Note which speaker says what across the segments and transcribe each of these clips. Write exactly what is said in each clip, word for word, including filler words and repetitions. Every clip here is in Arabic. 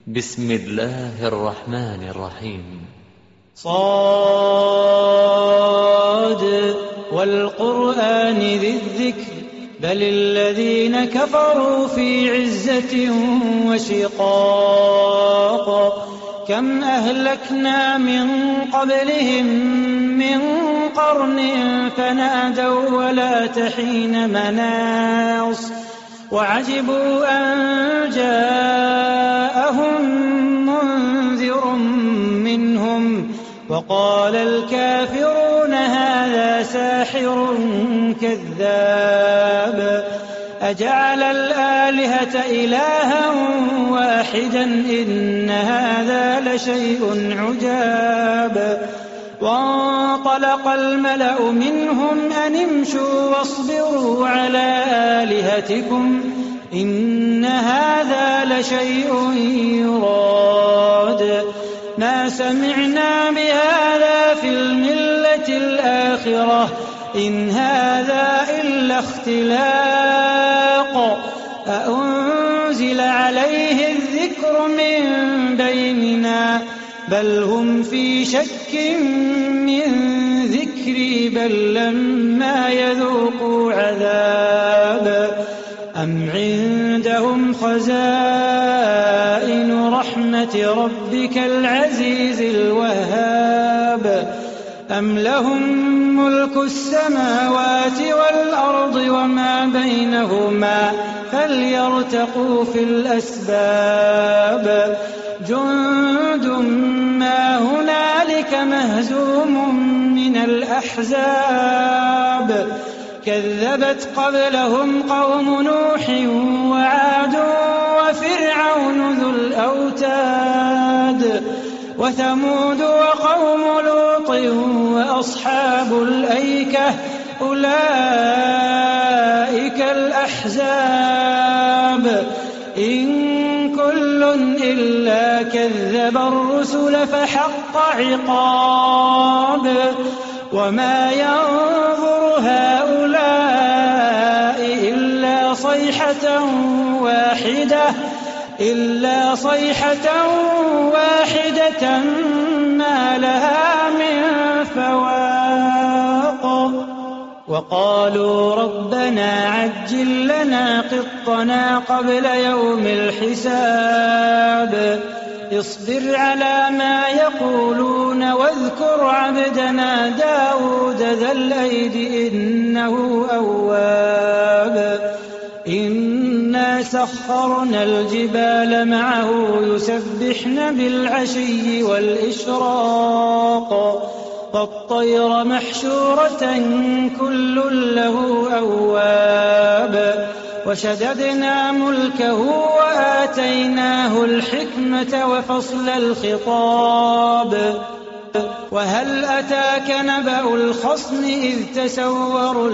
Speaker 1: بسم الله الرحمن الرحيم.
Speaker 2: صاد والقرآن ذي الذكر بل الذين كفروا في عزة وشقاق كم أهلكنا من قبلهم من قرن فنادوا ولا تحين مناص وعجبوا أن جاءهم منذر منهم وقال الكافرون هذا ساحر كذاب أجعل الآلهة إلها واحدا إن هذا لشيء عجاب وانطلق الملأ منهم أن امشوا واصبروا على آلهتكم إن هذا لشيء يراد ما سمعنا بهذا في الملة الآخرة إن هذا إلا اختلاق أأنزل عليه الذكر من بيننا بل هم في شك من ذكري بل لما يذوقوا عذاب أم عندهم خزائن رحمة ربك العزيز الوهاب أم لهم ملك السماوات والأرض وما بينهما فليرتقوا في الأسباب جند ما هنالك مهزوم من الأحزاب كذبت قبلهم قوم نوح وعاد وفرعون ذو الأوتاد وثمود وقوم لوط وأصحاب الأيكة أولئك الأحزاب إن كل إلا كذب الرسل فحق عقاب وما ينظر هؤلاء إلا صيحة واحدة إلا صيحة واحدة ما لها من فواق وقالوا ربنا عجل لنا قطنا قبل يوم الحساب اصبر على ما يقولون واذكر عبدنا داود ذا الأيد إنه أواب إنا سخرنا الجبال معه يسبحن بالعشي والإشراق والطير محشورة كل له أواب وشددنا ملكه وآتيناه الحكمة وفصل الخطاب وهل أتاك نبأ الخصم إذ تسوروا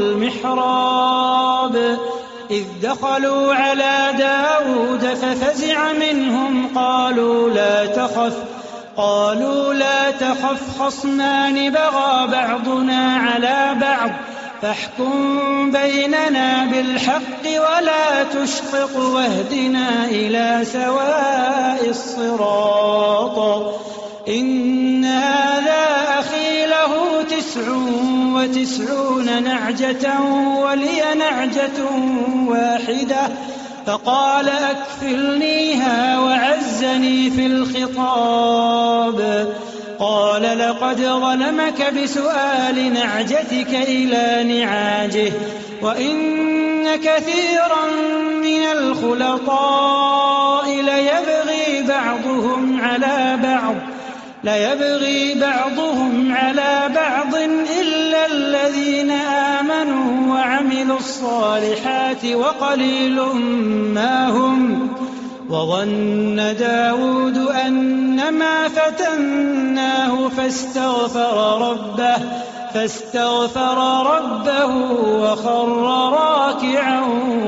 Speaker 2: المحراب إذ دخلوا على داود ففزع منهم قالوا لا تخف قالوا لا تخف خصمان بغى بعضنا على بعض فاحكم بيننا بالحق ولا تشقق واهدنا إلى سواء الصراط إن هذا أخي له تسع وتسعون نعجة ولي نعجة واحدة فقال أكفلنيها وعزني في الخطاب قال لقد ظلمك بسؤال نعجتك إلى نعاجه وإن كثيرا من الخلطاء ليبغي بعضهم على بعض ليبغي بعضهم على بعض إلا الذين آمنوا وعملوا الصالحات وقليل ما هم وظن داود أنما فتناه فاستغفر ربه فاستغفر ربه وخر راكعا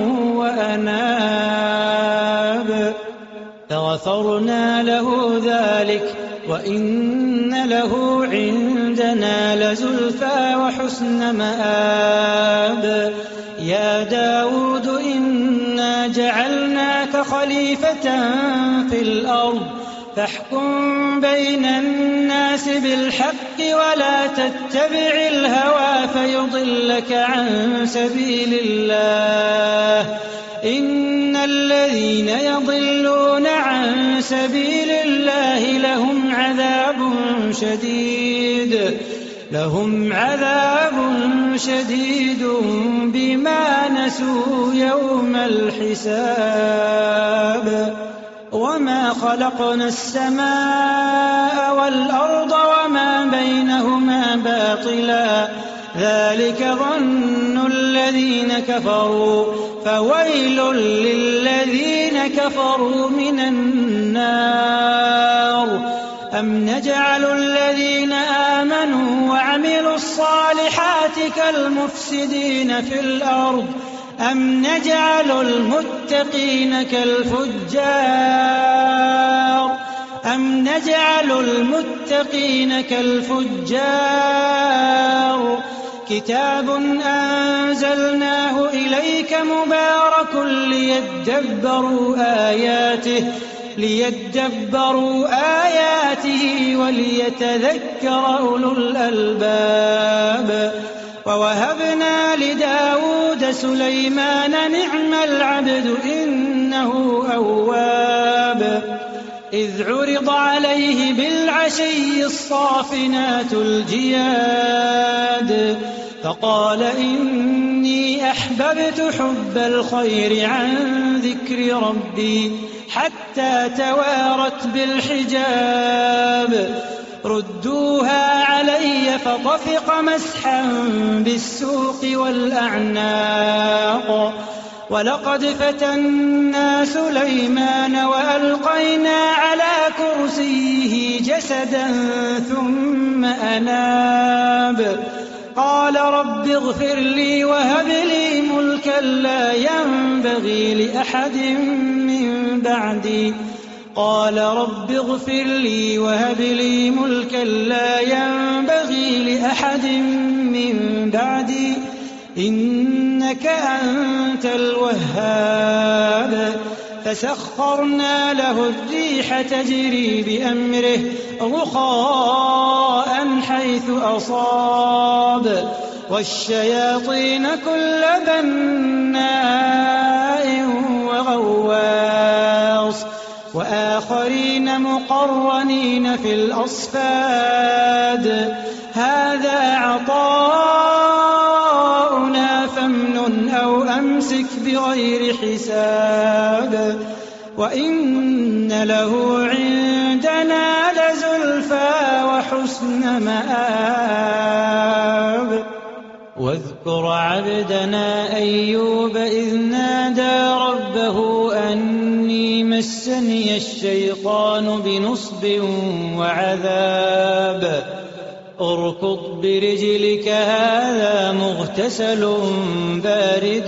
Speaker 2: وأناب فغفرنا له ذلك وإن له عندنا لزلفى وحسن مآب يا داود إنا جعلناك خليفة في الأرض فاحكم بين الناس بالحق ولا تتبع الهوى فيضلك عن سبيل الله إن الذين يضلون عن سبيل الله لهم عذاب شديد لهم عذاب شديد بما نسوا يوم الحساب وما خلقنا السماء والأرض وما بينهما باطلا ذلك ظن الذين كفروا فويل للذين كفروا من النار أم نجعل الذين آمنوا وعملوا الصالحات كالمفسدين في الأرض أم نجعل المتقين كالفجار أم نجعل المتقين كالفجار كتاب أنزلناه إليك مبارك ليدبروا آياته ليدبروا آياته وليتذكر أولو الألباب ووهبنا لداود سليمان نعم العبد إنه أواب إذ عرض عليه بالعشي الصافنات الجياد فقال إني أحببت حب الخير عن ذكر ربي حتى توارت بالحجاب ردوها علي فطفق مسحا بالسوق والأعناق ولقد فتنا سليمان وألقينا على كرسيه جسدا ثم أناب قال رب اغفر لي وهب لي ملكا لا ينبغي لأحد من بعدي قال رب اغفر لي وهب لي ملكا لا ينبغي لأحد من بعدي إنك أنت الوهاب فسخرنا له الريح تجري بأمره رخاء حيث أصاب والشياطين كل بناء وغواص وآخرين مقرنين في الأصفاد هذا عطاؤنا فامنن أو أمسك بغير حساب وإن له عندنا لزلفى وحسن مآب واذكر عبدنا أيوب إذ نادى ربه أني مسني الشيطان بنصب وعذاب اركض برجلك هذا مغتسل بارد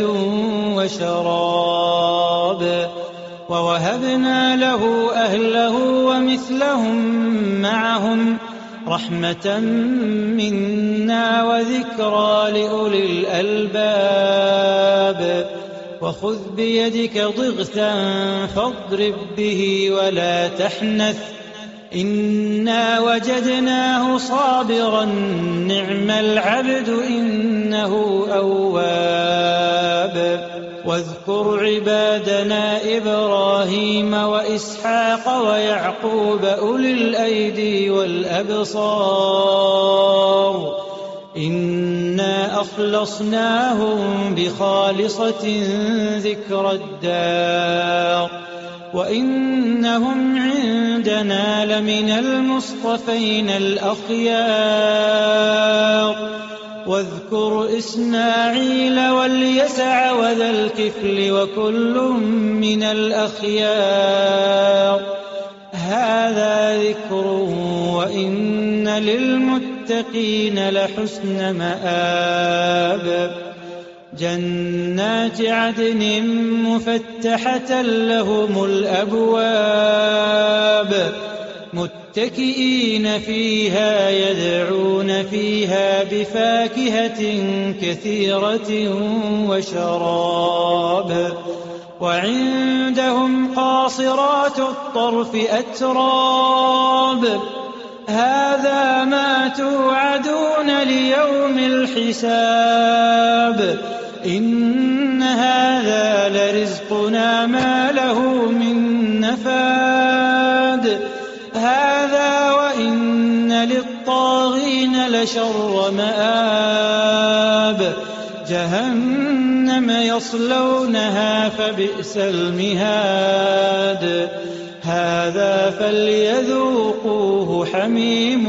Speaker 2: وشراب ووهبنا له أهله ومثلهم معهم رحمة منا وذكرى لأولي الألباب وخذ بيدك ضغثا فاضرب به ولا تحنث إنا وجدناه صابرا نعم العبد إنه أواب واذكر عبادنا إبراهيم وإسحاق ويعقوب أولي الأيدي والأبصار إنا أخلصناهم بخالصة ذكر الدار وإنهم عندنا لمن المصطفين الأخيار واذكر إسماعيل واليسع وذا الكفل وكل من الأخيار هذا ذكر وإن للمتقين لحسن مآب جنات عدن مفتحة لهم الأبواب متكئين فيها يدعون فيها بفاكهة كثيرة وشراب وعندهم قاصرات الطرف أتراب هذا ما توعدون ليوم الحساب إن هذا لرزقنا ما له من نفاد هذا وإن للطاغين لشر مآب جهنم يصلونها فبئس المهاد هذا فليذوقوه حميم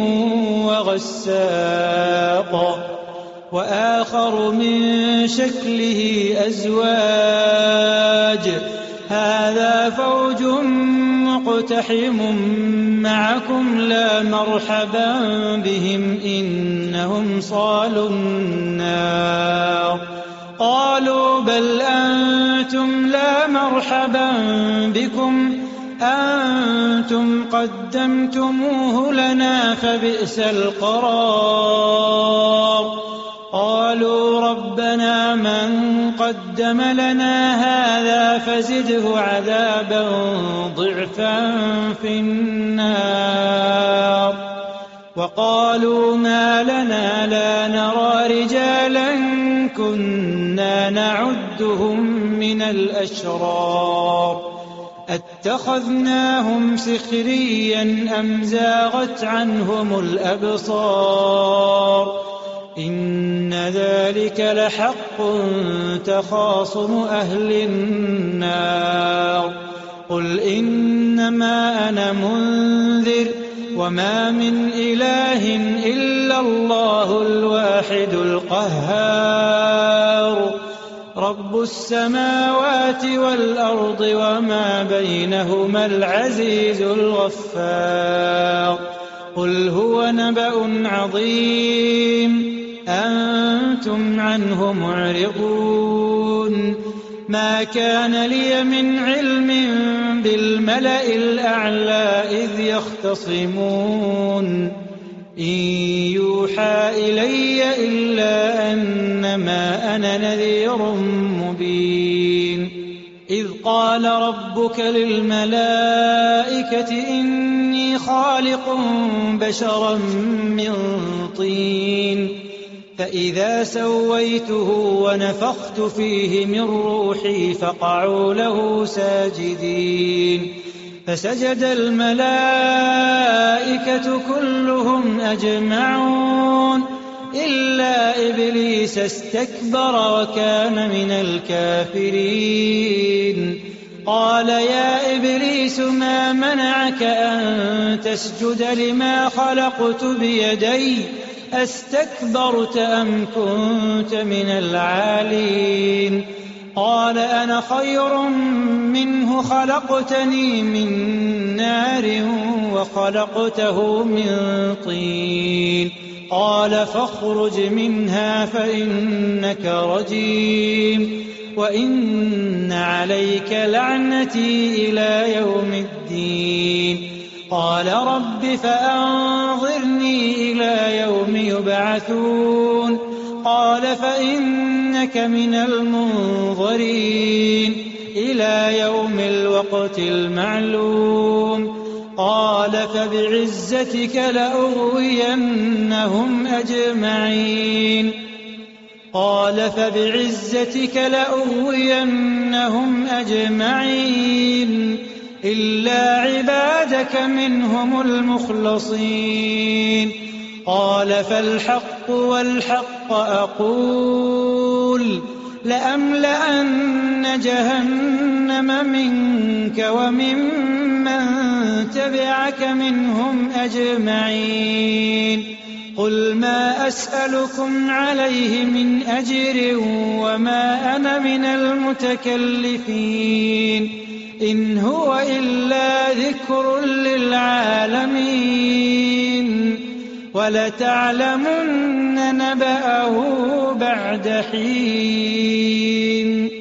Speaker 2: وغساق وآخر من شكله أزواج هذا فوج مقتحم معكم لا مرحبا بهم إنهم صالوا النار قالوا بل أنتم لا مرحبا بكم أنتم قدمتموه لنا فبئس القرار قالوا ربنا من قدم لنا هذا فزده عذابا ضعفا في النار وقالوا ما لنا لا نرى رجالا كنا نعدهم من الأشرار اتخذناهم سخريا أم زاغت عنهم الأبصار إن ذلك لحق تخاصم أهل النار قل إنما أنا منذر وما من إله إلا الله الواحد القهار رب السماوات والأرض وما بينهما العزيز الغفار قل هو نبأ عظيم أنتم عنه معرضون ما كان لي من علم بالملأ الأعلى إذ يختصمون إن يوحى إلي إلا أنما أنا نذير مبين إذ قال ربك للملائكة إني خالق بشرا من طين فإذا سويته ونفخت فيه من روحي فقعوا له ساجدين فسجد الملائكة كلهم أجمعون إلا إبليس استكبر وكان من الكافرين قال يا إبليس ما منعك أن تسجد لما خلقت بيدي أستكبرت أم كنت من العالين قال أنا خير منه خلقتني من نار وخلقته من طين قال فاخرج منها فإنك رجيم وإن عليك لعنتي إلى يوم الدين قال رب فأنظرني إلى يوم يبعثون قال فإنك من المنظرين إلى يوم الوقت المعلوم قال فبعزتك لأغوينهم أجمعين قال فبعزتك لأغوينهم أجمعين إلا عبادك منهم المخلصين قال فالحق والحق أقول لأملأن جهنم منك وممن تبعك منهم أجمعين قل ما أسألكم عليه من أجر وما أنا من المتكلفين إن هو إلا ذكر للعالمين ولتعلمن نبأه بعد حين